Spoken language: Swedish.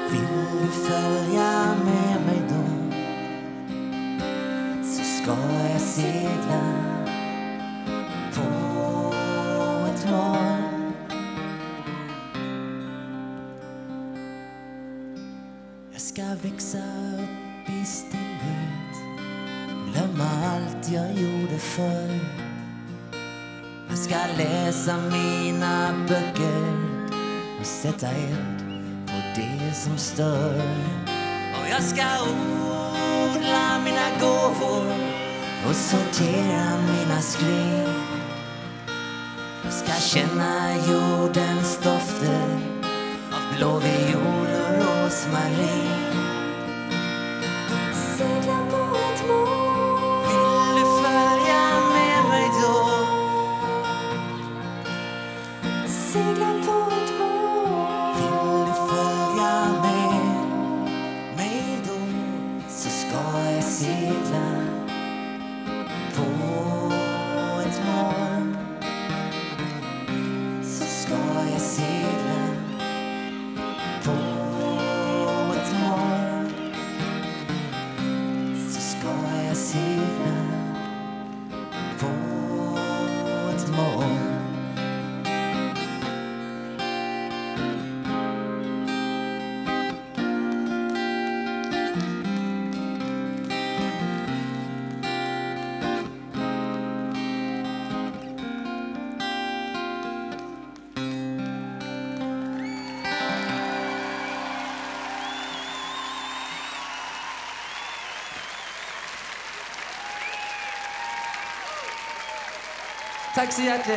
Vill du följa med mig då, så ska jag segla på ett moln. Jag ska växa upp i stillhet, glömma allt jag gjorde förr. Jag ska läsa mina böcker och sätta eld på det som stör. Och jag ska odla mina gåvor och sortera mina skrin. Jag ska känna jordens dofter av blåviol och rosmarin. Segla på ett moln. Vill du följa med mig då? Segla på ett moln. Vill du följa med mig då, så ska jag segla på ett moln. Så ska jag segla på ett moln. Så ska jag segla på ett moln. Tack så hjärtligt.